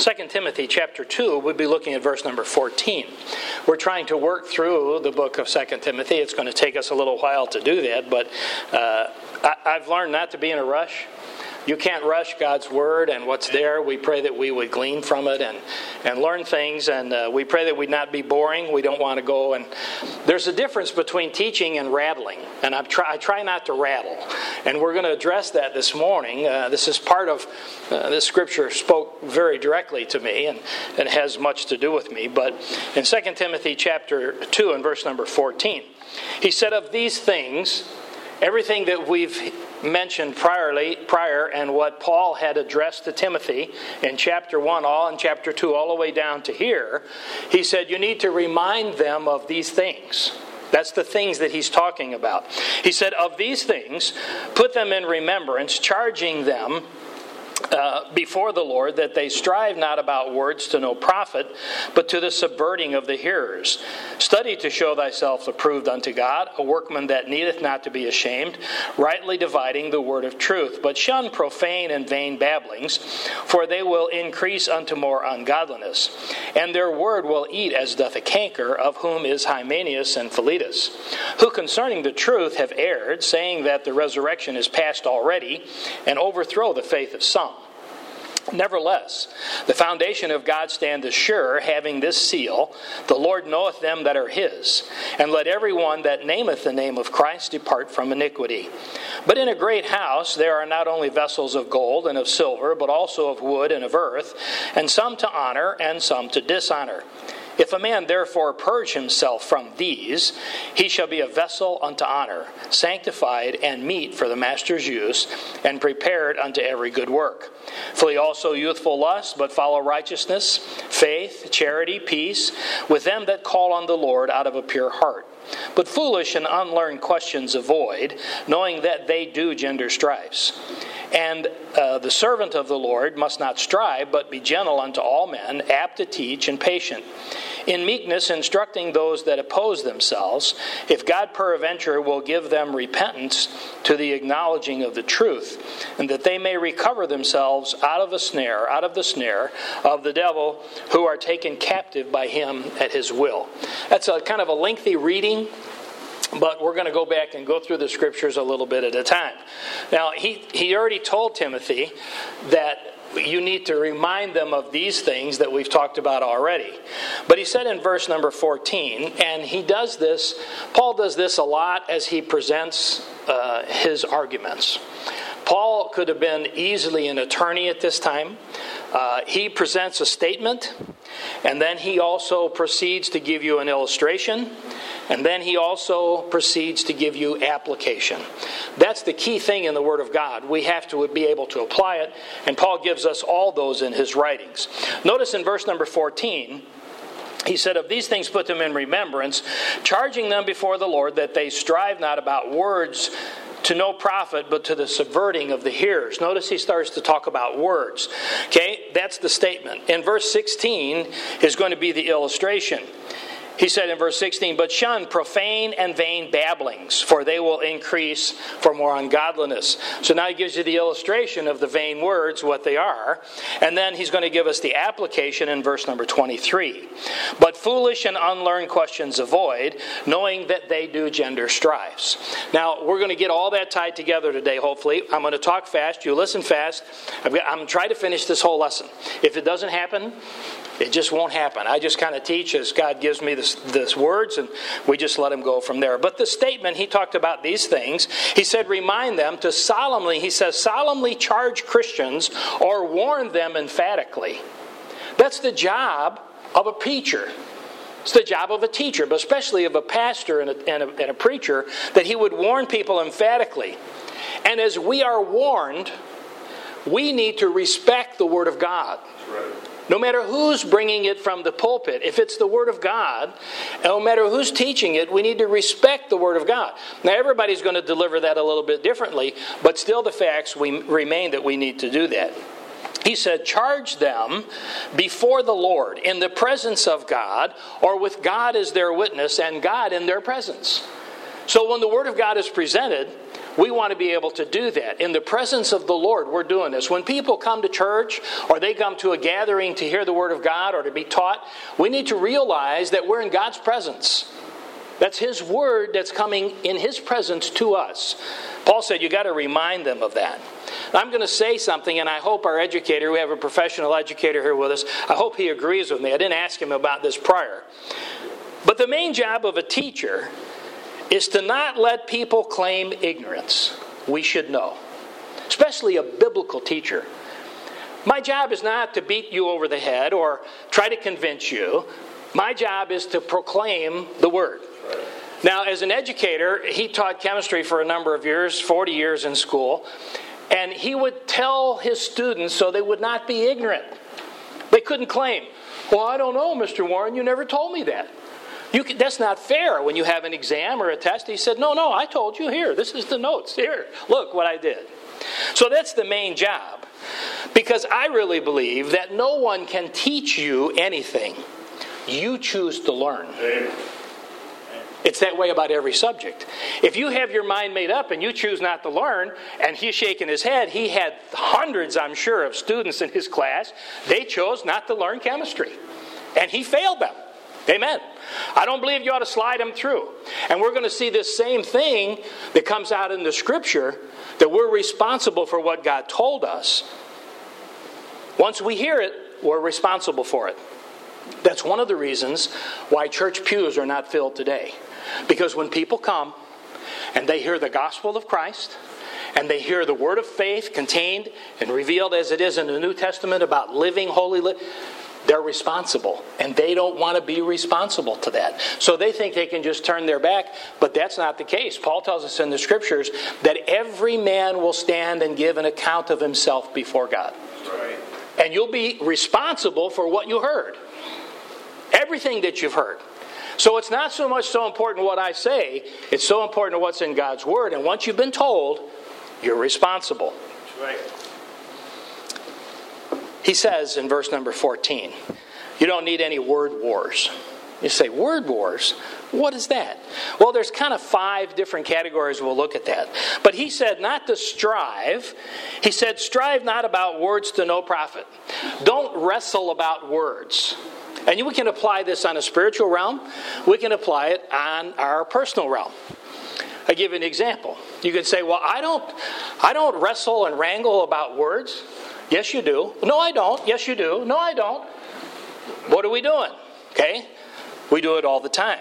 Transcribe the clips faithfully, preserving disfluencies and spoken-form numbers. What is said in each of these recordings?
Second Timothy chapter two, we'll be looking at verse number fourteen. We're trying to work through the book of Second Timothy. It's going to take us a little while to do that, but uh, I, I've learned not to be in a rush. You can't rush God's Word and what's there. We pray that we would glean from it and, and learn things, and uh, we pray that we'd not be boring. We don't want to go, and there's a difference between teaching and rattling, and I try, I try not to rattle, and we're going to address that this morning. Uh, this is part of, uh, this scripture spoke very directly to me, and it has much to do with me, but in Second Timothy chapter two and verse number fourteen, he said, of these things, everything that we've mentioned priorly, prior and what Paul had addressed to Timothy in chapter one, all in chapter two, all the way down to here, he said you need to remind them of these things. That's the things that he's talking about. He said, of these things, put them in remembrance, charging them Uh, before the Lord, that they strive not about words to no profit, but to the subverting of the hearers. Study to show thyself approved unto God, a workman that needeth not to be ashamed, rightly dividing the word of truth. But shun profane and vain babblings, for they will increase unto more ungodliness. And their word will eat as doth a canker, of whom is Hymenaeus and Philetus, who concerning the truth have erred, saying that the resurrection is past already, and overthrow the faith of some. Nevertheless, the foundation of God standeth sure, having this seal, the Lord knoweth them that are his. And let every one that nameth the name of Christ depart from iniquity. But in a great house there are not only vessels of gold and of silver, but also of wood and of earth, and some to honor and some to dishonor. If a man therefore purge himself from these, he shall be a vessel unto honor, sanctified and meet for the master's use, and prepared unto every good work. Flee also youthful lust, but follow righteousness, faith, charity, peace, with them that call on the Lord out of a pure heart. But foolish and unlearned questions avoid, knowing that they do gender strifes. And uh, the servant of the Lord must not strive, but be gentle unto all men, apt to teach, and patient. In meekness instructing those that oppose themselves, if God peradventure will give them repentance to the acknowledging of the truth, and that they may recover themselves out of a snare, out of the snare of the devil, who are taken captive by him at his will. That's a kind of a lengthy reading, but we're going to go back and go through the scriptures a little bit at a time. Now, he, he already told Timothy that you need to remind them of these things that we've talked about already. But he said in verse number fourteen, and he does this, Paul does this a lot as he presents uh, his arguments. Paul could have been easily an attorney at this time. Uh, he presents a statement, and then he also proceeds to give you an illustration, and then he also proceeds to give you application. That's the key thing in the Word of God. We have to be able to apply it, and Paul gives us all those in his writings. Notice in verse number fourteen, he said, of these things put them in remembrance, charging them before the Lord that they strive not about words to no profit, but to the subverting of the hearers. Notice he starts to talk about words. Okay, that's the statement. In verse sixteen is going to be the illustration. He said in verse sixteen, but shun profane and vain babblings, for they will increase for more ungodliness. So now he gives you the illustration of the vain words, what they are. And then he's going to give us the application in verse number twenty-three. But foolish and unlearned questions avoid, knowing that they do gender strifes. Now, we're going to get all that tied together today, hopefully. I'm going to talk fast. You listen fast. I'm going to try to finish this whole lesson. If it doesn't happen, it just won't happen. I just kind of teach as God gives me this, this words, and we just let him go from there. But the statement, he talked about these things. He said, remind them to solemnly, he says, solemnly charge Christians or warn them emphatically. That's the job of a preacher. It's the job of a teacher, but especially of a pastor and a, and a, and a preacher, that he would warn people emphatically. And as we are warned, we need to respect the Word of God. Right. No matter who's bringing it from the pulpit, if it's the Word of God, no matter who's teaching it, we need to respect the Word of God. Now, everybody's going to deliver that a little bit differently, but still the facts we, remain that we need to do that. He said, charge them before the Lord in the presence of God, or with God as their witness and God in their presence. So when the Word of God is presented, We want to be able to do that. In the presence of the Lord, we're doing this. When people come to church or they come to a gathering to hear the Word of God or to be taught, we need to realize that we're in God's presence. That's His Word that's coming in His presence to us. Paul said you got to remind them of that. I'm going to say something, and I hope our educator, we have a professional educator here with us, I hope he agrees with me. I didn't ask him about this prior. But the main job of a teacher is to not let people claim ignorance. We should know. Especially a biblical teacher. My job is not to beat you over the head or try to convince you. My job is to proclaim the Word. Now, as an educator, he taught chemistry for a number of years, forty years in school, and he would tell his students so they would not be ignorant. They couldn't claim, well, I don't know, Mister Warren, you never told me that. You can, that's not fair when you have an exam or a test. He said, no, no, I told you here. This is the notes. Here, look what I did. So that's the main job. Because I really believe that no one can teach you anything. You choose to learn. It's that way about every subject. If you have your mind made up and you choose not to learn, and he's shaking his head, he had hundreds, I'm sure, of students in his class. They chose not to learn chemistry. And he failed them. Amen. I don't believe you ought to slide them through. And we're going to see this same thing that comes out in the Scripture, that we're responsible for what God told us. Once we hear it, we're responsible for it. That's one of the reasons why church pews are not filled today. Because when people come and they hear the gospel of Christ, and they hear the word of faith contained and revealed as it is in the New Testament about living holy life, they're responsible, and they don't want to be responsible to that. So they think they can just turn their back, but that's not the case. Paul tells us in the Scriptures that every man will stand and give an account of himself before God. Right. And you'll be responsible for what you heard. Everything that you've heard. So it's not so much so important what I say, it's so important what's in God's Word. And once you've been told, you're responsible. Right. He says in verse number fourteen, you don't need any word wars. You say, word wars? What is that? Well, there's kind of five different categories. We'll look at that. But he said not to strive. He said, strive not about words to no profit. Don't wrestle about words. And we can apply this on a spiritual realm. We can apply it on our personal realm. I give you an example. You could say, well, I don't, I don't wrestle and wrangle about words. Yes, you do. No, I don't. Yes, you do. No, I don't. What are we doing? Okay? We do it all the time.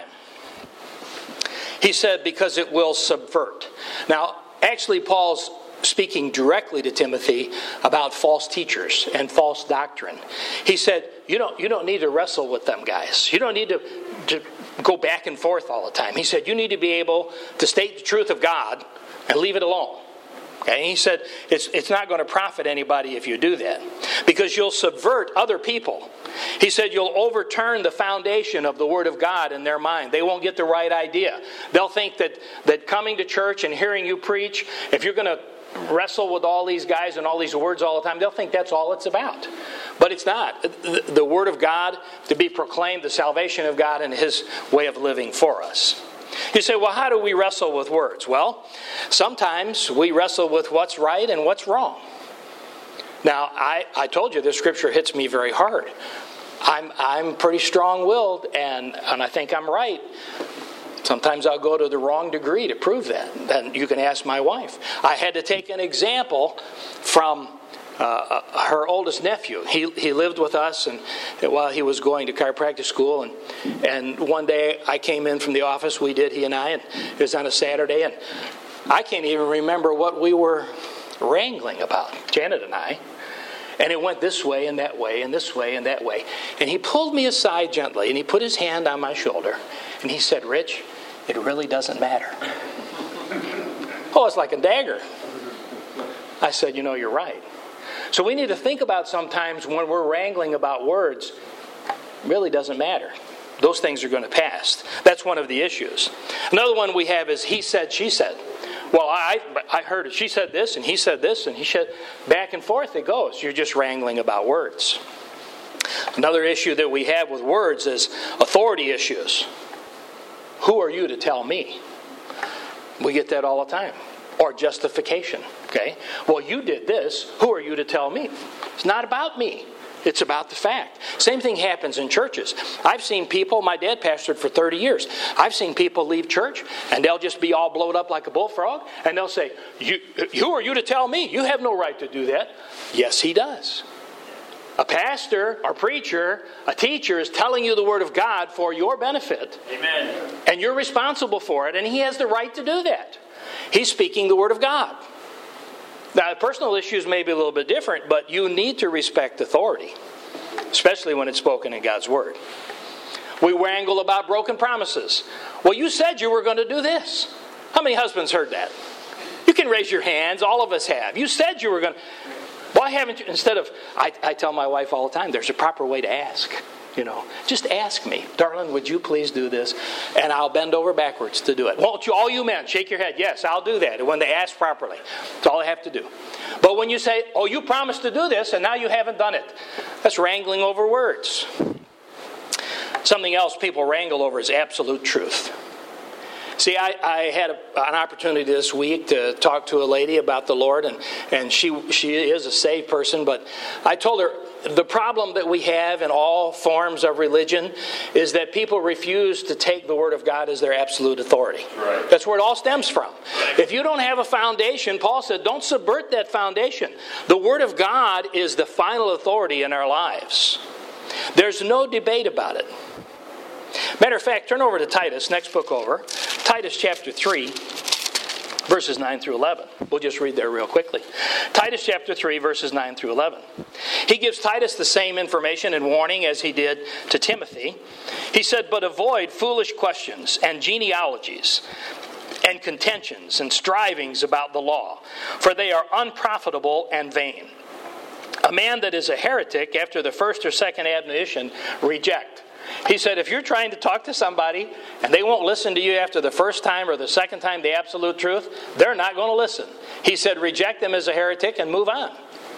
He said, because it will subvert. Now, actually, Paul's speaking directly to Timothy about false teachers and false doctrine. He said, you don't, you don't need to wrestle with them guys. You don't need to, to go back and forth all the time. He said, you need to be able to state the truth of God and leave it alone. Okay, and he said it's it's not going to profit anybody if you do that, because you'll subvert other people. He said you'll overturn the foundation of the Word of God in their mind. They won't get the right idea. They'll think that, that coming to church and hearing you preach, if you're going to wrestle with all these guys and all these words all the time, they'll think that's all it's about. But it's not. The, the Word of God to be proclaimed, the salvation of God and His way of living for us. You say, well, how do we wrestle with words? Well, sometimes we wrestle with what's right and what's wrong. Now, I, I told you this scripture hits me very hard. I'm I'm pretty strong-willed, and, and I think I'm right. Sometimes I'll go to the wrong degree to prove that. Then you can ask my wife. I had to take an example from uh, her oldest nephew. He he lived with us and while he was going to chiropractic school. And, and one day I came in from the office, we did, he and I, and it was on a Saturday. And I can't even remember what we were wrangling about, Janet and I. And it went this way and that way and this way and that way. And he pulled me aside gently and he put his hand on my shoulder. And he said, Rich, it really doesn't matter. Oh, it's like a dagger. I said, you know, you're right. So we need to think about sometimes when we're wrangling about words, it really doesn't matter. Those things are going to pass. That's one of the issues. Another one we have is he said, she said. Well, I I heard it. She said this, and he said this, and he said, back and forth it goes. You're just wrangling about words. Another issue that we have with words is authority issues. Who are you to tell me? We get that all the time. or justification. Okay? Well, you did this. Who are you to tell me? It's not about me. It's about the fact. Same thing happens in churches. I've seen people, my dad pastored for thirty years. I've seen people leave church and they'll just be all blowed up like a bullfrog and they'll say, you, who are you to tell me? You have no right to do that. Yes, he does. A pastor, or preacher, a teacher is telling you the Word of God for your benefit. Amen. And you're responsible for it, and he has the right to do that. He's speaking the Word of God. Now, personal issues may be a little bit different, but you need to respect authority, especially when it's spoken in God's Word. We wrangle about broken promises. Well, you said you were going to do this. How many husbands heard that? You can raise your hands. All of us have. You said you were going to. Why haven't you? Instead of, I, I tell my wife all the time, there's a proper way to ask. You know, just ask me, darling, would you please do this? And I'll bend over backwards to do it. Won't you, all you men, shake your head. Yes, I'll do that. And when they ask properly, that's all I have to do. But when you say, oh, you promised to do this, and now you haven't done it, that's wrangling over words. Something else people wrangle over is absolute truth. See, I, I had a, an opportunity this week to talk to a lady about the Lord, and, and she she is a saved person, but I told her the problem that we have in all forms of religion is that people refuse to take the Word of God as their absolute authority. Right. That's where it all stems from. If you don't have a foundation, Paul said, don't subvert that foundation. The Word of God is the final authority in our lives. There's no debate about it. Matter of fact, turn over to Titus, next book over. Titus chapter three, verses nine through eleven. We'll just read there real quickly. Titus chapter three, verses nine through eleven. He gives Titus the same information and warning as he did to Timothy. He said, but avoid foolish questions and genealogies and contentions and strivings about the law, for they are unprofitable and vain. A man that is a heretic after the first or second admonition, reject. He said, if you're trying to talk to somebody and they won't listen to you after the first time or the second time the absolute truth, they're not going to listen. He said, reject them as a heretic and move on.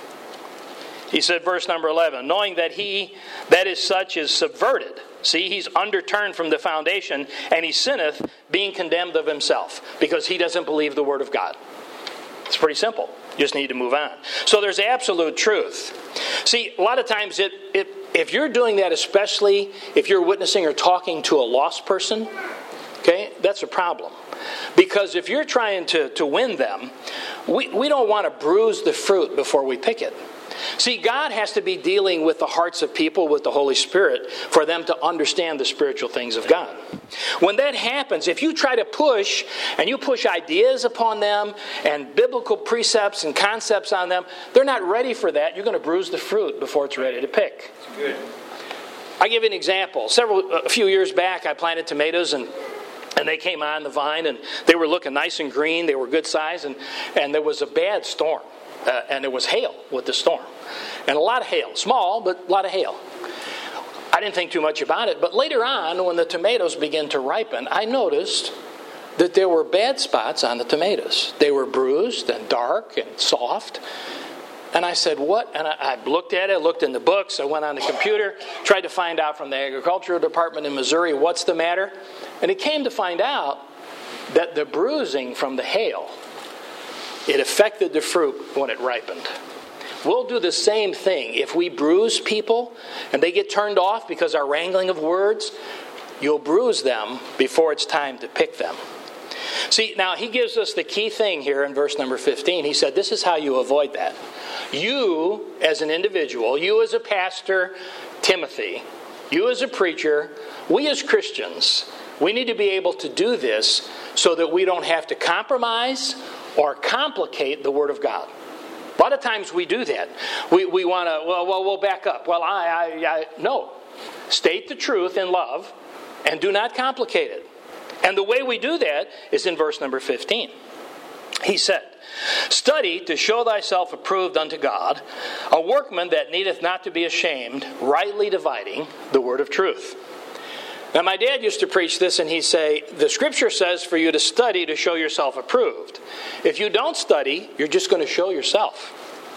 He said, verse number eleven, knowing that he that is such is subverted. See, he's underturned from the foundation, and he sinneth, being condemned of himself, because he doesn't believe the Word of God. It's pretty simple. You just need to move on. So there's absolute truth. See, a lot of times it, it if you're doing that, especially if you're witnessing or talking to a lost person, okay, that's a problem. Because if you're trying to, to win them, we, we don't want to bruise the fruit before we pick it. See, God has to be dealing with the hearts of people with the Holy Spirit for them to understand the spiritual things of God. When that happens, if you try to push and you push ideas upon them and biblical precepts and concepts on them, they're not ready for that. You're going to bruise the fruit before it's ready to pick. Good. I'll give you an example. Several, a few years back, I planted tomatoes and And they came on the vine and they were looking nice and green. They were good size, and, and there was a bad storm. Uh, and there was hail with the storm. And a lot of hail. Small, but a lot of hail. I didn't think too much about it. But later on, when the tomatoes began to ripen, I noticed that there were bad spots on the tomatoes. They were bruised and dark and soft. And I said, what? And I, I looked at it, looked in the books. I went on the computer, tried to find out from the agricultural department in Missouri what's the matter. And it came to find out that the bruising from the hail, it affected the fruit when it ripened. We'll do the same thing. If we bruise people and they get turned off because our wrangling of words, you'll bruise them before it's time to pick them. See, now he gives us the key thing here in verse number fifteen. He said, this is how you avoid that. You, as an individual, you as a pastor, Timothy, you as a preacher, we as Christians, we need to be able to do this so that we don't have to compromise or complicate the Word of God. A lot of times we do that. We we want to, well, well, we'll back up. Well, I, I, I, no. State the truth in love and do not complicate it. And the way we do that is in verse number fifteen. He said, study to show thyself approved unto God, a workman that needeth not to be ashamed, rightly dividing the word of truth. Now, my dad used to preach this, and he'd say, the Scripture says for you to study to show yourself approved. If you don't study, you're just going to show yourself.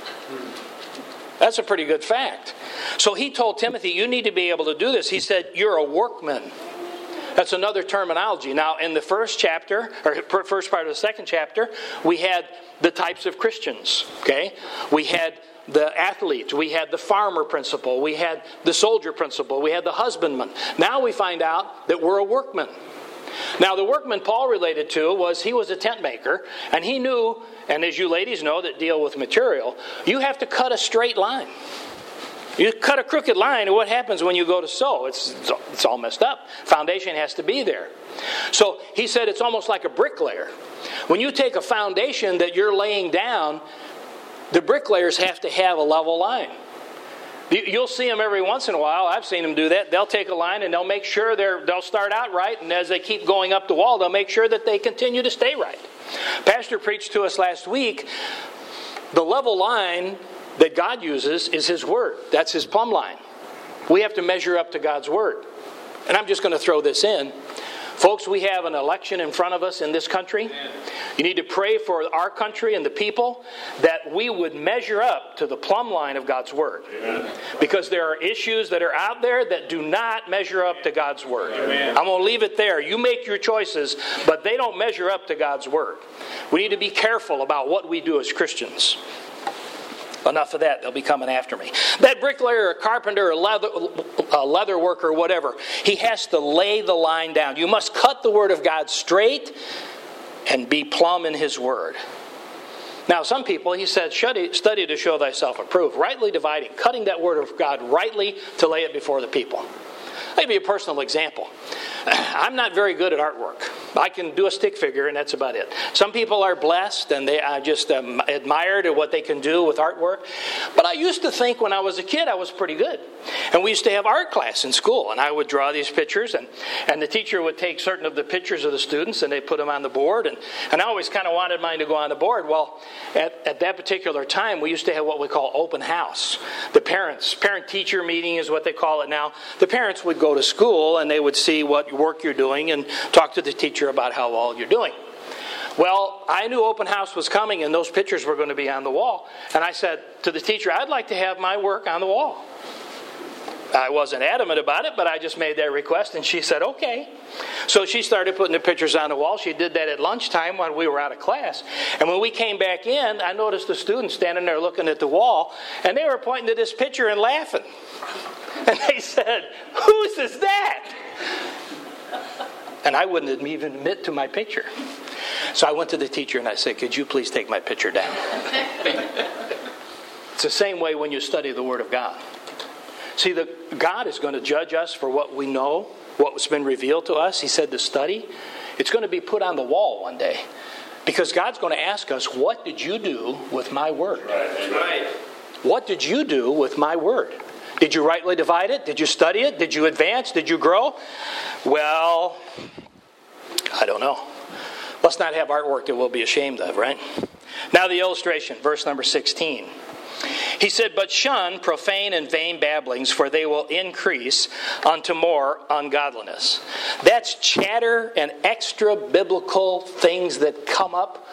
That's a pretty good fact. So he told Timothy, you need to be able to do this. He said, you're a workman. That's another terminology. Now, in the first chapter, or first part of the second chapter, we had the types of Christians, okay? We had the athlete, we had the farmer principle, we had the soldier principle, we had the husbandman. Now we find out that we're a workman. Now, the workman Paul related to was he was a tent maker, and he knew, and as you ladies know that deal with material, you have to cut a straight line. You cut a crooked line, and what happens when you go to sew? It's, it's all messed up. Foundation has to be there. So he said it's almost like a bricklayer. When you take a foundation that you're laying down, the bricklayers have to have a level line. You'll see them every once in a while. I've seen them do that. They'll take a line and they'll make sure they're, they'll start out right, and as they keep going up the wall, they'll make sure that they continue to stay right. Pastor preached to us last week, the level line that God uses is His Word. That's His plumb line. We have to measure up to God's Word. And I'm just going to throw this in. Folks, we have an election in front of us in this country. You need to pray for our country and the people that we would measure up to the plumb line of God's Word. Amen. Because there are issues that are out there that do not measure up to God's Word. Amen. I'm going to leave it there. You make your choices, but they don't measure up to God's Word. We need to be careful about what we do as Christians. Enough of that. They'll be coming after me. That bricklayer, or carpenter, or leather, uh, leather worker, whatever, he has to lay the line down. You must cut the Word of God straight and be plumb in His Word. Now, some people, he said, study to show thyself approved. Rightly dividing, cutting that Word of God rightly to lay it before the people. I'll give you a personal example. I'm not very good at artwork. I can do a stick figure, and that's about it. Some people are blessed, and they I just um, admired at what they can do with artwork. But I used to think when I was a kid I was pretty good. And we used to have art class in school, and I would draw these pictures, and, and the teacher would take certain of the pictures of the students, and they'd put them on the board. And, and I always kind of wanted mine to go on the board. Well, at, at that particular time, we used to have what we call open house. The parents, parent-teacher meeting is what they call it now. The parents would go to school, and they would see what work you're doing and talk to the teacher about how well you're doing. Well, I knew open house was coming and those pictures were going to be on the wall. And I said to the teacher, I'd like to have my work on the wall. I wasn't adamant about it, but I just made that request, and she said, okay. So she started putting the pictures on the wall. She did that at lunchtime when we were out of class. And when we came back in, I noticed the students standing there looking at the wall, and they were pointing to this picture and laughing. And they said, whose is that? And I wouldn't even admit to my picture. So I went to the teacher and I said, could you please take my picture down? It's the same way when you study the Word of God. See, the, God is going to judge us for what we know, what's been revealed to us. He said to study. It's going to be put on the wall one day. Because God's going to ask us, what did you do with my Word? That's right. What did you do with my Word? Did you rightly divide it? Did you study it? Did you advance? Did you grow? Well, I don't know. Let's not have artwork that we'll be ashamed of, right? Now the illustration, verse number sixteen. He said, but shun profane and vain babblings, for they will increase unto more ungodliness. That's chatter and extra biblical things that come up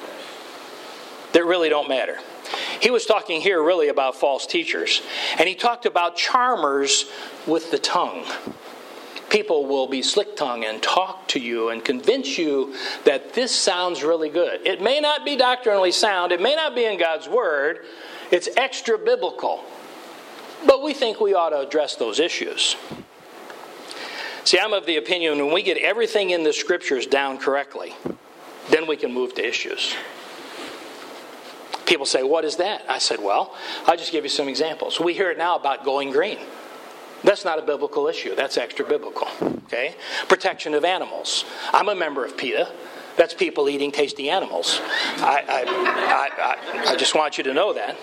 that really don't matter. He was talking here really about false teachers. And he talked about charmers with the tongue. People will be slick-tongued and talk to you and convince you that this sounds really good. It may not be doctrinally sound. It may not be in God's Word. It's extra biblical. But we think we ought to address those issues. See, I'm of the opinion when we get everything in the Scriptures down correctly, then we can move to issues. People say, what is that? I said, well, I'll just give you some examples. We hear it now about going green. That's not a biblical issue. That's extra biblical. Okay? Protection of animals. I'm a member of PETA. That's people eating tasty animals. I, I, I, I, I just want you to know that.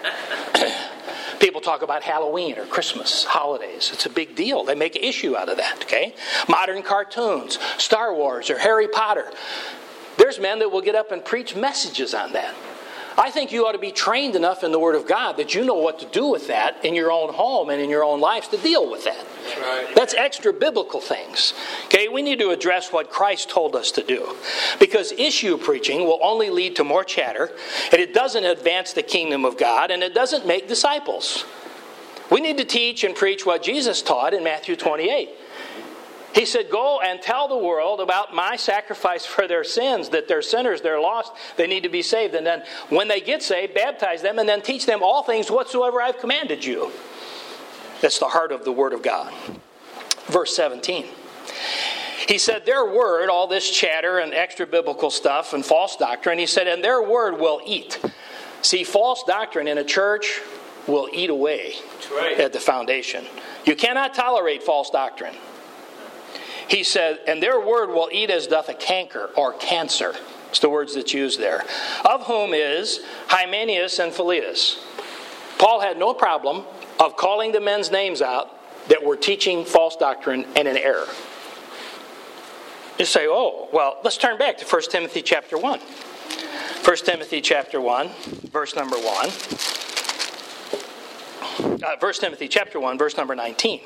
People talk about Halloween or Christmas, holidays. It's a big deal. They make an issue out of that. Okay? Modern cartoons, Star Wars or Harry Potter. There's men that will get up and preach messages on that. I think you ought to be trained enough in the Word of God that you know what to do with that in your own home and in your own lives to deal with that. That's right. That's extra biblical things. Okay, we need to address what Christ told us to do. Because issue preaching will only lead to more chatter, and it doesn't advance the kingdom of God, and it doesn't make disciples. We need to teach and preach what Jesus taught in Matthew twenty-eight. He said, go and tell the world about my sacrifice for their sins, that they're sinners, they're lost, they need to be saved. And then when they get saved, baptize them and then teach them all things whatsoever I've commanded you. That's the heart of the Word of God. Verse seventeen. He said, their word, all this chatter and extra biblical stuff and false doctrine, he said, and their word will eat. See, false doctrine in a church will eat away right. at the foundation. You cannot tolerate false doctrine. He said, and their word will eat as doth a canker or cancer. It's the words that's used there. Of whom is Hymenaeus and Philetus. Paul had no problem of calling the men's names out that were teaching false doctrine and in error. You say, oh, well, let's turn back to First Timothy chapter one. First Timothy chapter one, verse number one. Uh, First Timothy chapter one, verse number nineteen.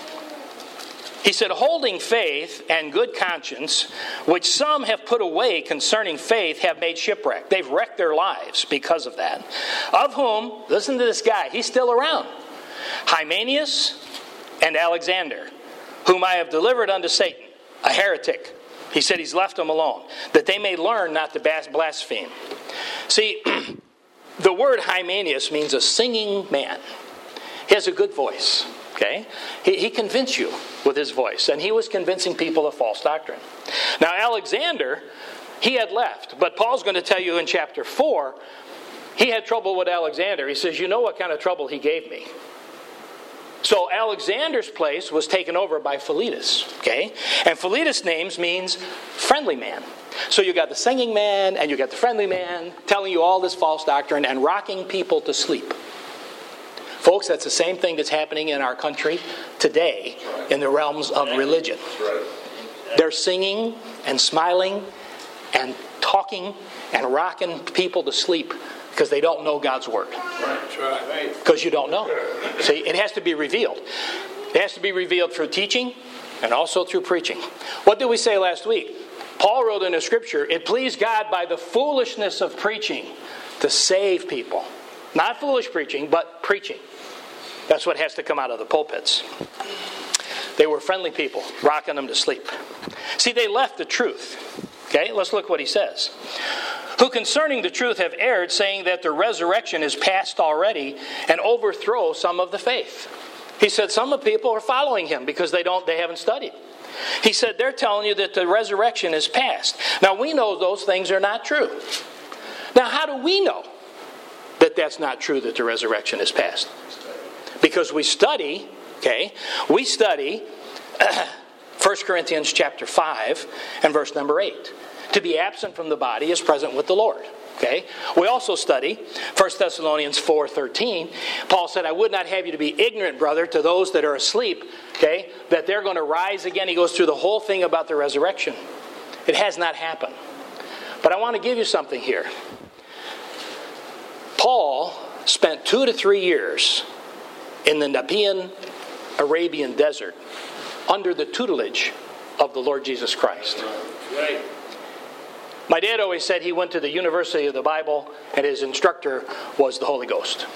He said, holding faith and good conscience, which some have put away concerning faith, have made shipwreck. They've wrecked their lives because of that. Of whom, listen to this guy, he's still around. Hymenaeus and Alexander, whom I have delivered unto Satan, a heretic. He said he's left them alone, that they may learn not to blaspheme. See, the word Hymenaeus means a singing man. He has a good voice, okay? He, he convinced you with his voice, and he was convincing people of false doctrine. Now, Alexander, he had left, but Paul's going to tell you in chapter four, he had trouble with Alexander. He says, you know what kind of trouble he gave me. So Alexander's place was taken over by Philetus, okay? And Philetus' names means friendly man. So you got the singing man and you got the friendly man telling you all this false doctrine and rocking people to sleep. Folks, that's the same thing that's happening in our country today in the realms of religion. They're singing and smiling and talking and rocking people to sleep because they don't know God's Word. Because you don't know. See, it has to be revealed. It has to be revealed through teaching and also through preaching. What did we say last week? Paul wrote in the Scripture, it pleased God by the foolishness of preaching to save people. Not foolish preaching, but preaching. That's what has to come out of the pulpits. They were friendly people, rocking them to sleep. See, they left the truth. Okay, let's look what he says. Who concerning the truth have erred, saying that the resurrection is past already, and overthrow some of the faith. He said some of the people are following him because they don't, they haven't studied. He said they're telling you that the resurrection is past. Now we know those things are not true. Now how do we know that that's not true, that the resurrection is past? Because we study, okay, we study First Corinthians chapter five and verse number eight. To be absent from the body is present with the Lord. Okay? We also study First Thessalonians four thirteen. Paul said, I would not have you to be ignorant, brother, to those that are asleep, okay, that they're going to rise again. He goes through the whole thing about the resurrection. It has not happened. But I want to give you something here. Paul spent two to three years in the Nepean Arabian desert under the tutelage of the Lord Jesus Christ. Right. My dad always said he went to the University of the Bible and his instructor was the Holy Ghost.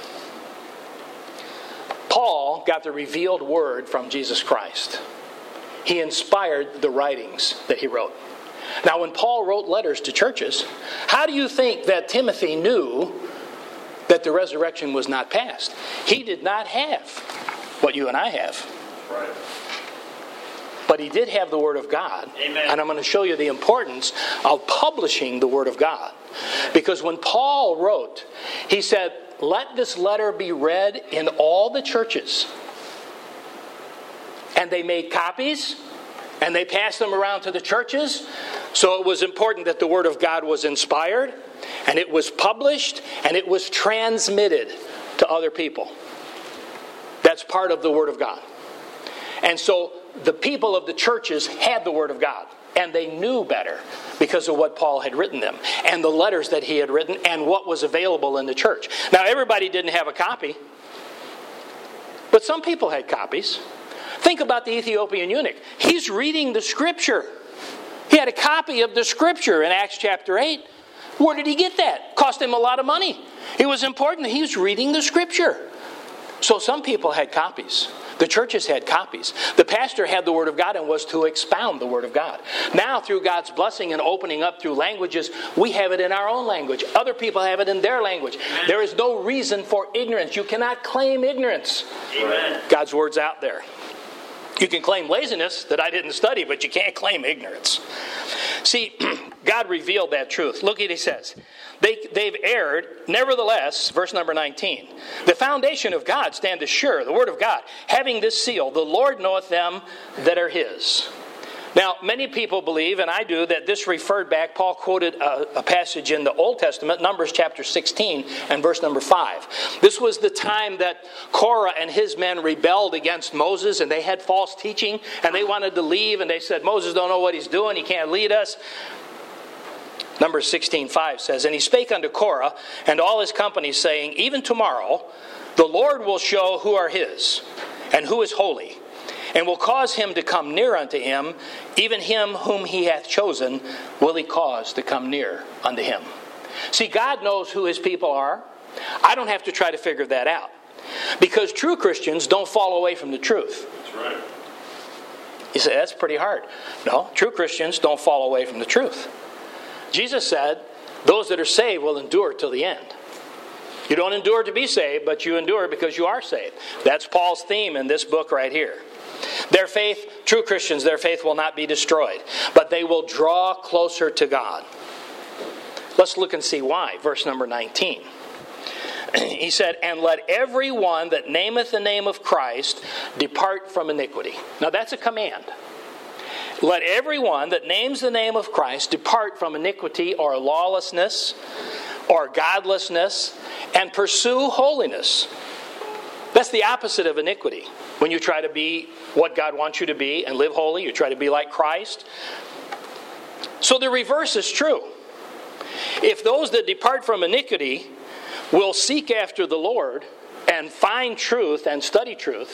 Paul got the revealed word from Jesus Christ. He inspired the writings that he wrote. Now, when Paul wrote letters to churches, how do you think that Timothy knew that the resurrection was not past? He did not have what you and I have. Right. But he did have the Word of God. Amen. And I'm going to show you the importance of publishing the Word of God. Because when Paul wrote, he said, let this letter be read in all the churches. And they made copies, and they passed them around to the churches. So it was important that the Word of God was inspired, and it was published, and it was transmitted to other people. That's part of the Word of God. And so the people of the churches had the Word of God, and they knew better because of what Paul had written them, and the letters that he had written, and what was available in the church. Now, everybody didn't have a copy, but some people had copies. Think about the Ethiopian eunuch. He's reading the Scripture. He had a copy of the Scripture in Acts chapter eight. Where did he get that? Cost him a lot of money. It was important that he was reading the Scripture. So some people had copies. The churches had copies. The pastor had the Word of God and was to expound the Word of God. Now, through God's blessing and opening up through languages, we have it in our own language. Other people have it in their language. There is no reason for ignorance. You cannot claim ignorance. Amen. God's Word's out there. You can claim laziness, that I didn't study, but you can't claim ignorance. See, God revealed that truth. Look what he says. They, they've erred, nevertheless, verse number nineteen. The foundation of God standeth sure, the word of God, having this seal, the Lord knoweth them that are his. Now, many people believe, and I do, that this referred back, Paul quoted a, a passage in the Old Testament, Numbers chapter sixteen and verse number five. This was the time that Korah and his men rebelled against Moses, and they had false teaching, and they wanted to leave, and they said, Moses don't know what he's doing, he can't lead us. Numbers sixteen five says, And he spake unto Korah and all his company, saying, Even tomorrow the Lord will show who are his, and who is holy, and will cause him to come near unto him, even him whom he hath chosen will he cause to come near unto him. See, God knows who his people are. I don't have to try to figure that out. Because true Christians don't fall away from the truth. That's right. You say, that's pretty hard. No, true Christians don't fall away from the truth. Jesus said, those that are saved will endure till the end. You don't endure to be saved, but you endure because you are saved. That's Paul's theme in this book right here. Their faith, true Christians, their faith will not be destroyed, but they will draw closer to God. Let's look and see why. Verse number nineteen. He said, And let every one that nameth the name of Christ depart from iniquity. Now that's a command. Let every one that names the name of Christ depart from iniquity or lawlessness or godlessness and pursue holiness. That's the opposite of iniquity. When you try to be what God wants you to be and live holy, you try to be like Christ. So the reverse is true. If those that depart from iniquity will seek after the Lord and find truth and study truth,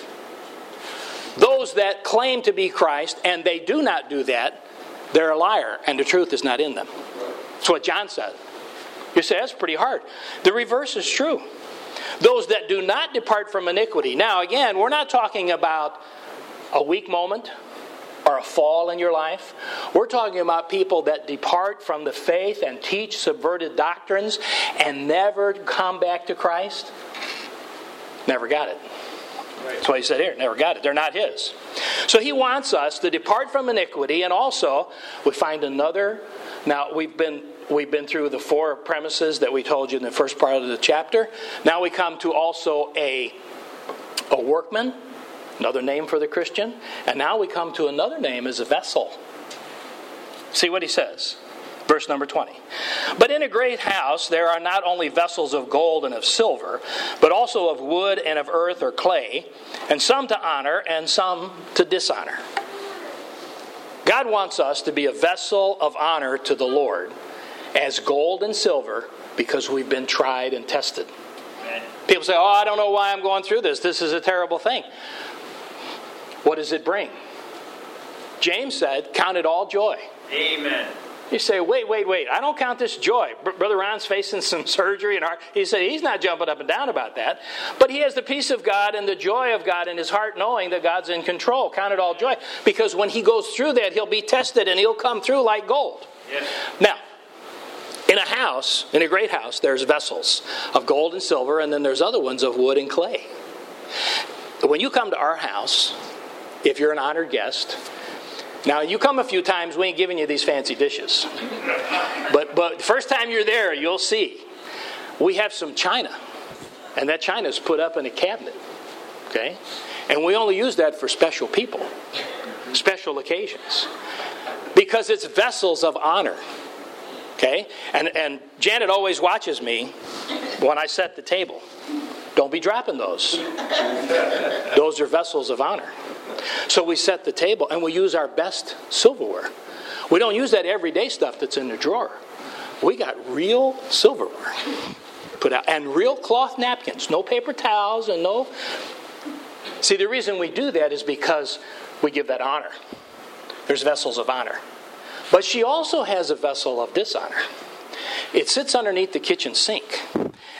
those that claim to be Christ and they do not do that, they're a liar and the truth is not in them. That's what John said. You say, that's pretty hard. The reverse is true. Those that do not depart from iniquity. Now, again, we're not talking about a weak moment or a fall in your life. We're talking about people that depart from the faith and teach subverted doctrines and never come back to Christ. Never got it. That's why he said here, never got it. They're not his. So he wants us to depart from iniquity, and also we find another. Now, we've been we've been through the four premises that we told you in the first part of the chapter. Now we come to also a, a workman, another name for the Christian. And now we come to another name as a vessel. See what he says. Verse number twenty. But in a great house there are not only vessels of gold and of silver, but also of wood and of earth or clay, and some to honor and some to dishonor. God wants us to be a vessel of honor to the Lord as gold and silver because we've been tried and tested. Amen. People say, oh, I don't know why I'm going through this. This is a terrible thing. What does it bring? James said, count it all joy. Amen. You say, wait, wait, wait. I don't count this joy. Brother Ron's facing some surgery. and He said he's not jumping up and down about that. But he has the peace of God and the joy of God in his heart, knowing that God's in control. Count it all joy. Because when he goes through that, he'll be tested and he'll come through like gold. Yes. Now, in a house, in a great house, there's vessels of gold and silver, and then there's other ones of wood and clay. When you come to our house, if you're an honored guest, now, you come a few times, we ain't giving you these fancy dishes. But but the first time you're there, you'll see. We have some china. And that china is put up in a cabinet. Okay? And we only use that for special people. Special occasions. Because it's vessels of honor. Okay? And, and Janet always watches me when I set the table. Don't be dropping those. Those are vessels of honor. So we set the table and we use our best silverware. We don't use that everyday stuff that's in the drawer. We got real silverware put out and real cloth napkins, no paper towels and no. See, the reason we do that is because we give that honor. There's vessels of honor. But she also has a vessel of dishonor. It sits underneath the kitchen sink.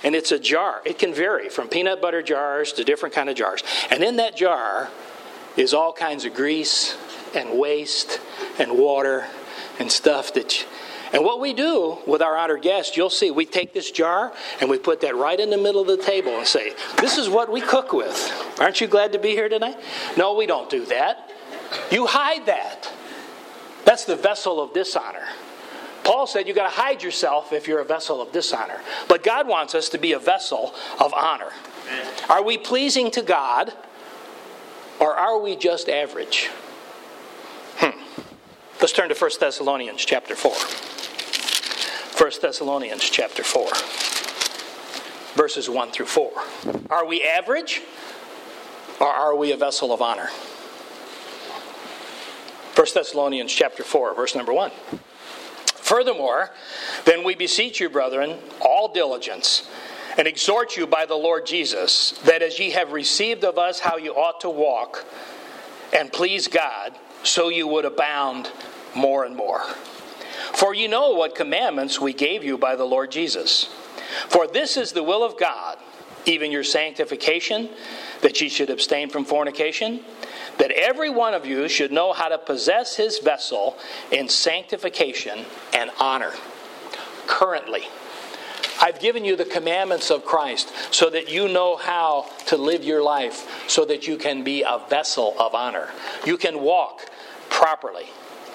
and it's a jar. It can vary from peanut butter jars to different kind of jars. And in that jar is all kinds of grease and waste and water and stuff that you, and what we do with our honored guests, you'll see, we take this jar and we put that right in the middle of the table and say, this is what we cook with. Aren't you glad to be here tonight? No, we don't do that. You hide that. That's the vessel of dishonor. Paul said you got to hide yourself if you're a vessel of dishonor. But God wants us to be a vessel of honor. Amen. Are we pleasing to God, or are we just average? Hmm. Let's turn to First Thessalonians chapter four. First Thessalonians chapter four, verses one through four. Are we average, or are we a vessel of honor? First Thessalonians chapter four, verse number one. Furthermore, then we beseech you, brethren, all diligence, and exhort you by the Lord Jesus, that as ye have received of us how you ought to walk and please God, so you would abound more and more. For you know what commandments we gave you by the Lord Jesus. For this is the will of God, even your sanctification, that ye should abstain from fornication, that every one of you should know how to possess his vessel in sanctification and honor. Currently, I've given you the commandments of Christ so that you know how to live your life, so that you can be a vessel of honor. You can walk properly.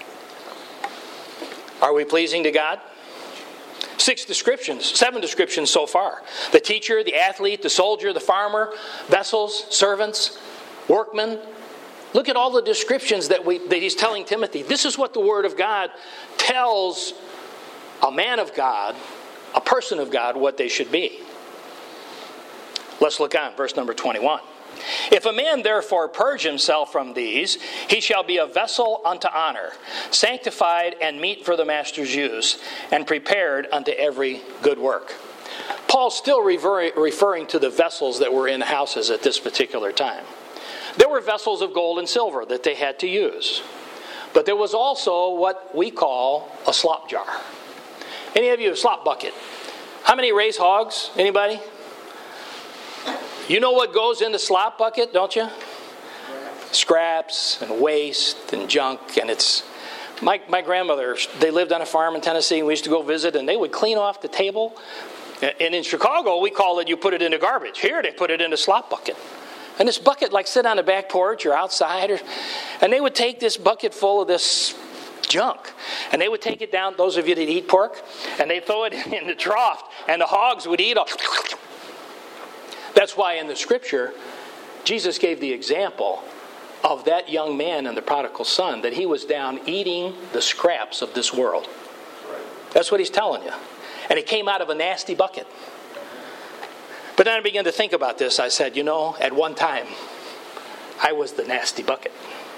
Are we pleasing to God? Six descriptions, seven descriptions so far. The teacher, the athlete, the soldier, the farmer, vessels, servants, workmen. Look at all the descriptions that we that he's telling Timothy. This is what the Word of God tells a man of God, a person of God, what they should be. Let's look on, verse number twenty-one. If a man therefore purge himself from these, he shall be a vessel unto honor, sanctified and meet for the master's use, and prepared unto every good work. Paul's still refer- referring to the vessels that were in houses at this particular time. There were vessels of gold and silver that they had to use. But there was also what we call a slop jar. Any of you a slop bucket? How many raise hogs? Anybody? You know what goes in the slop bucket, don't you? Scraps and waste and junk. And it's my my grandmother, they lived on a farm in Tennessee, and we used to go visit, and they would clean off the table. And in Chicago, we call it you put it in the garbage. Here, they put it in a slop bucket. And this bucket, like, sit on the back porch or outside, or, and they would take this bucket full of this junk, and they would take it down, those of you that eat pork, and they throw it in the trough, and the hogs would eat all. That's why in the scripture, Jesus gave the example of that young man and the prodigal son, that he was down eating the scraps of this world. That's what he's telling you. And it came out of a nasty bucket. But then I began to think about this. I said, you know, at one time, I was the nasty bucket.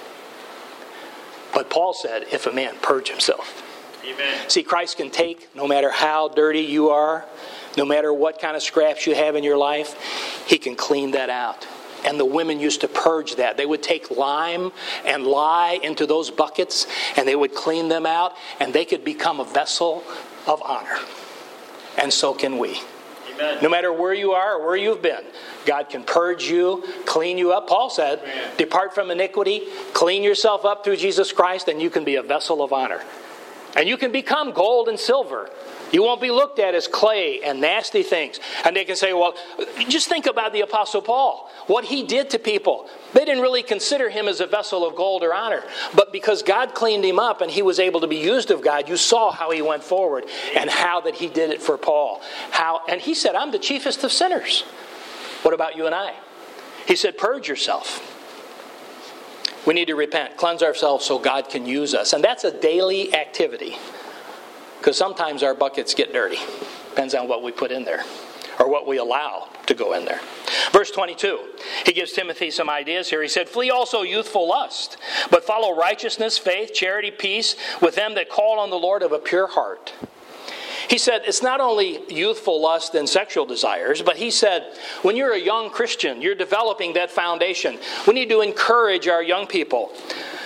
But Paul said, if a man purge himself. Amen. See, Christ can take, no matter how dirty you are, no matter what kind of scraps you have in your life, he can clean that out. And the women used to purge that. They would take lime and lye into those buckets, and they would clean them out, and they could become a vessel of honor. And so can we. Amen. No matter where you are or where you've been, God can purge you, clean you up. Paul said, Amen. Depart from iniquity, clean yourself up through Jesus Christ, and you can be a vessel of honor. And you can become gold and silver. You won't be looked at as clay and nasty things. And they can say, well, just think about the Apostle Paul. What he did to people. They didn't really consider him as a vessel of gold or honor. But because God cleaned him up and he was able to be used of God, you saw how he went forward and how that he did it for Paul. How, and he said, I'm the chiefest of sinners. What about you and I? He said, purge yourself. We need to repent, cleanse ourselves so God can use us. And that's a daily activity. Because sometimes our buckets get dirty. Depends on what we put in there. Or what we allow to go in there. Verse twenty-two. He gives Timothy some ideas here. He said, flee also youthful lust, but follow righteousness, faith, charity, peace, with them that call on the Lord of a pure heart. He said, it's not only youthful lust and sexual desires, but he said, when you're a young Christian, you're developing that foundation. We need to encourage our young people to,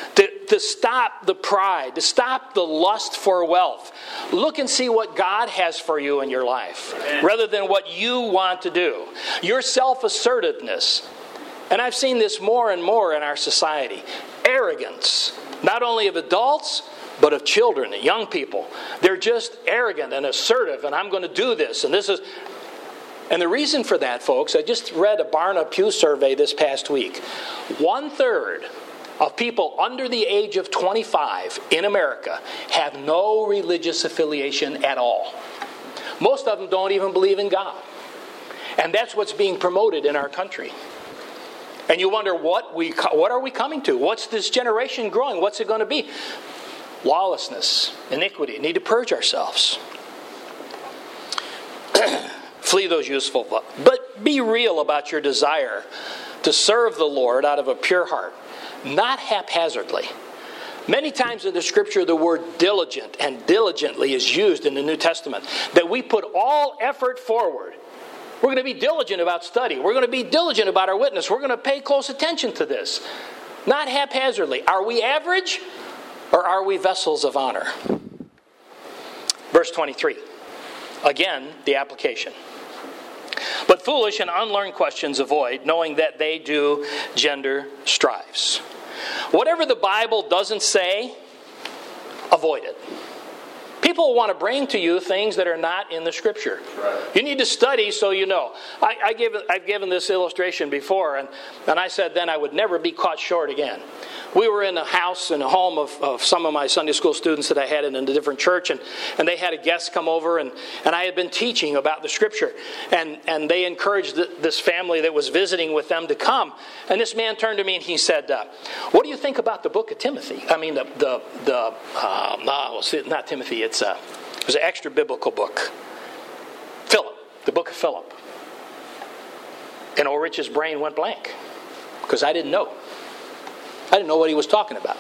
to stop the pride, to stop the lust for wealth. Look and see what God has for you in your life, rather than what you want to do. Your self-assertiveness. And I've seen this more and more in our society. Arrogance, not only of adults, but of children and young people. They're just arrogant and assertive, and I'm going to do this, and this is... And the reason for that, folks, I just read a Barna Pew survey this past week. One third of people under the age of twenty-five in America have no religious affiliation at all. Most of them don't even believe in God. And that's what's being promoted in our country. And you wonder, what we what are we coming to? What's this generation growing? What's it going to be? Lawlessness, iniquity. Need to purge ourselves. Flee those useful. But be real about your desire to serve the Lord out of a pure heart, not haphazardly. Many times in the Scripture, the word diligent and diligently is used in the New Testament. That we put all effort forward. We're going to be diligent about study. We're going to be diligent about our witness. We're going to pay close attention to this. Not haphazardly. Are we average or are we vessels of honor? Verse twenty-three. Again, the application. But foolish and unlearned questions avoid, knowing that they do gender strives. Whatever the Bible doesn't say, avoid it. People want to bring to you things that are not in the Scripture. Right. You need to study so you know. I, I give, I've given this illustration before, and, and I said then I would never be caught short again. We were in a house, in a home of, of some of my Sunday school students that I had in a different church, and, and they had a guest come over, and, and I had been teaching about the Scripture. And, and they encouraged this family that was visiting with them to come. And this man turned to me and he said, uh, what do you think about the book of Timothy? I mean, the, the, the uh, no, not Timothy, it's uh, it was an extra biblical book. Philip, the book of Philip. And Ulrich's brain went blank because I didn't know. I didn't know what he was talking about.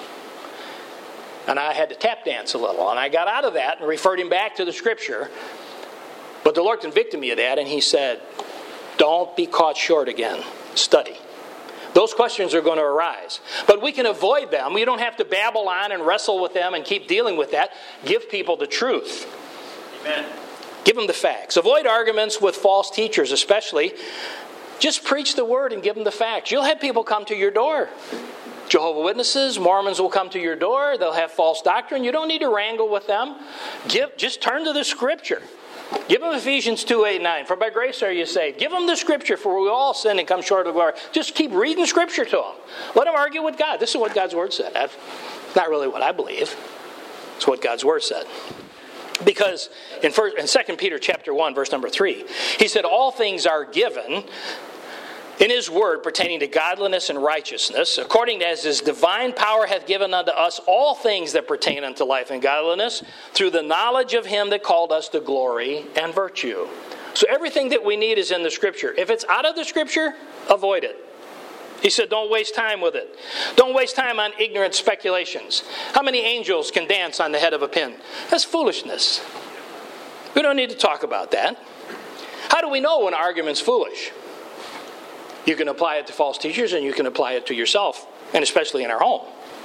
And I had to tap dance a little. And I got out of that and referred him back to the Scripture. But the Lord convicted me of that, and he said, don't be caught short again. Study. Those questions are going to arise. But we can avoid them. We don't have to babble on and wrestle with them and keep dealing with that. Give people the truth. Amen. Give them the facts. Avoid arguments with false teachers, especially. Just preach the word and give them the facts. You'll have people come to your door. Jehovah's Witnesses, Mormons will come to your door. They'll have false doctrine. You don't need to wrangle with them. Give, just turn to the Scripture. Give them Ephesians two, eight, nine. For by grace are you saved. Give them the Scripture, for we all sin and come short of glory. Just keep reading Scripture to them. Let them argue with God. This is what God's Word said. That's not really what I believe. It's what God's Word said. Because in, first, in Second Peter chapter one, verse number three, he said, all things are given in his word pertaining to godliness and righteousness, according as his divine power hath given unto us all things that pertain unto life and godliness, through the knowledge of him that called us to glory and virtue. So everything that we need is in the Scripture. If it's out of the Scripture, avoid it. He said, don't waste time with it. Don't waste time on ignorant speculations. How many angels can dance on the head of a pin? That's foolishness. We don't need to talk about that. How do we know when an argument's foolish? You can apply it to false teachers, and you can apply it to yourself, and especially in our home.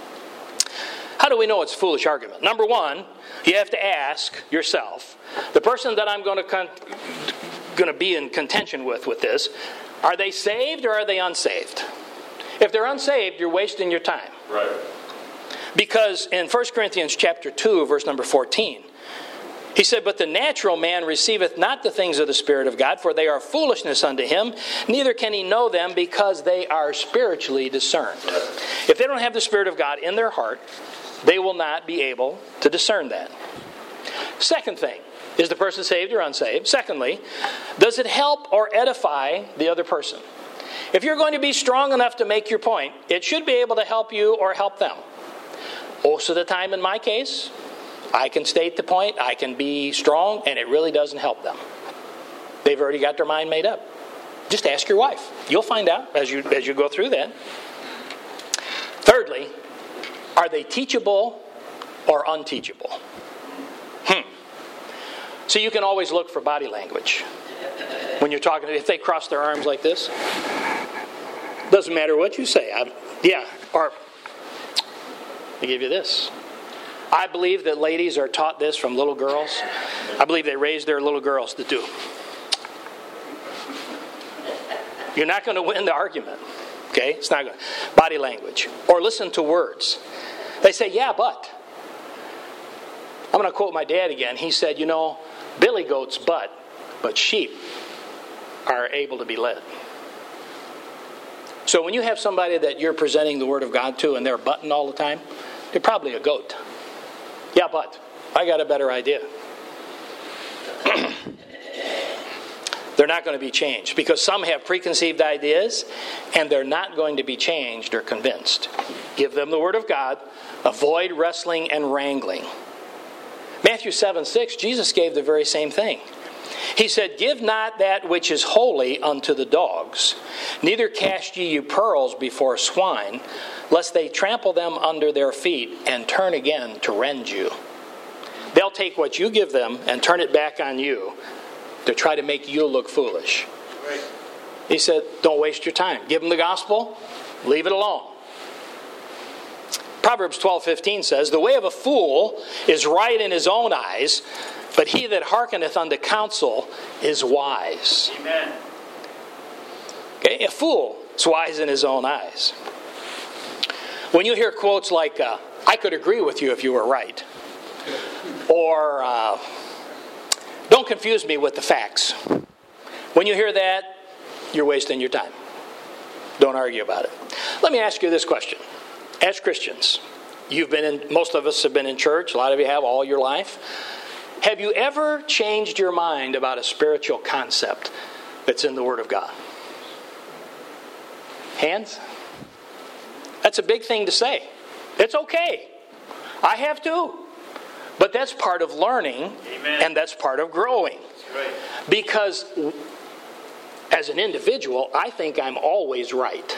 How do we know it's a foolish argument? Number one, you have to ask yourself, the person that I'm going to con- going to be in contention with with this, are they saved or are they unsaved? If they're unsaved, you're wasting your time. Right. Because in First Corinthians chapter two, verse number fourteen, he said, but the natural man receiveth not the things of the Spirit of God, for they are foolishness unto him, neither can he know them because they are spiritually discerned. If they don't have the Spirit of God in their heart, they will not be able to discern that. Second thing, is the person saved or unsaved? Secondly, does it help or edify the other person? If you're going to be strong enough to make your point, it should be able to help you or help them. Most of the time in my case, I can state the point, I can be strong, and it really doesn't help them. They've already got their mind made up. Just ask your wife. You'll find out as you as you go through that. Thirdly, are they teachable or unteachable? Hmm. So you can always look for body language. When you're talking, if they cross their arms like this, doesn't matter what you say. I'm, yeah, or I give you this. I believe that ladies are taught this from little girls. I believe they raise their little girls to do. You're not going to win the argument. Okay? It's not going to. Body language. Or listen to words. They say, yeah, but. I'm going to quote my dad again. He said, you know, billy goats butt, but sheep are able to be led. So when you have somebody that you're presenting the Word of God to and they're butting all the time, they're probably a goat. Yeah, but I got a better idea. They're not going to be changed because some have preconceived ideas and they're not going to be changed or convinced. Give them the Word of God. Avoid wrestling and wrangling. Matthew seven six, Jesus gave the very same thing. He said, give not that which is holy unto the dogs, neither cast ye your pearls before swine, lest they trample them under their feet and turn again to rend you. They'll take what you give them and turn it back on you to try to make you look foolish. Right. He said, don't waste your time. Give them the gospel, leave it alone. Proverbs twelve fifteen says, the way of a fool is right in his own eyes, but he that hearkeneth unto counsel is wise. Amen. Okay, a fool is wise in his own eyes. When you hear quotes like, uh, I could agree with you if you were right, or uh, don't confuse me with the facts. When you hear that, you're wasting your time. Don't argue about it. Let me ask you this question. As Christians, you've been in, most of us have been in church, a lot of you have all your life. Have you ever changed your mind about a spiritual concept that's in the Word of God? Hands? That's a big thing to say. It's okay. I have too. But that's part of learning. Amen. And that's part of growing. That's right. Because as an individual, I think I'm always right.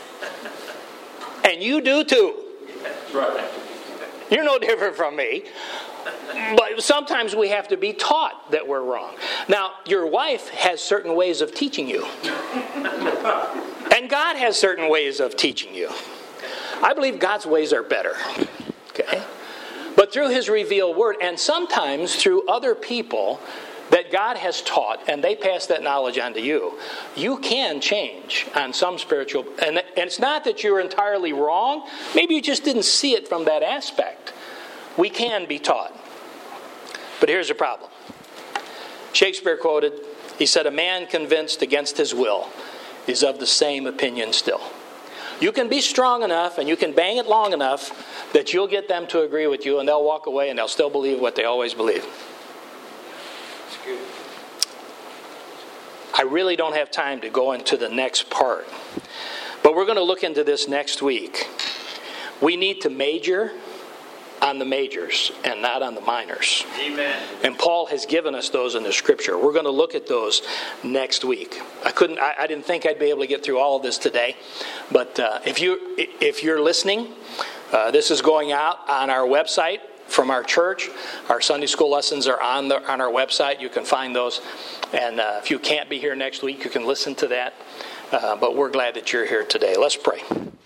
And you do too. That's right. You're no different from me. But sometimes we have to be taught that we're wrong. Now, your wife has certain ways of teaching you. And God has certain ways of teaching you. I believe God's ways are better. Okay? But through His revealed Word, and sometimes through other people that God has taught, and they pass that knowledge on to you, you can change on some spiritual... And it's not that you're entirely wrong. Maybe you just didn't see it from that aspect. We can be taught. But here's the problem. Shakespeare quoted, he said, a man convinced against his will is of the same opinion still. You can be strong enough and you can bang it long enough that you'll get them to agree with you and they'll walk away and they'll still believe what they always believe. That's good. I really don't have time to go into the next part. But we're going to look into this next week. We need to major on the majors and not on the minors. Amen. And Paul has given us those in the Scripture. We're going to look at those next week. I couldn't. I, I didn't think I'd be able to get through all of this today, but uh, if you if you're listening, uh, this is going out on our website from our church. Our Sunday school lessons are on the on our website. You can find those, and uh, if you can't be here next week, you can listen to that. Uh, but we're glad that you're here today. Let's pray.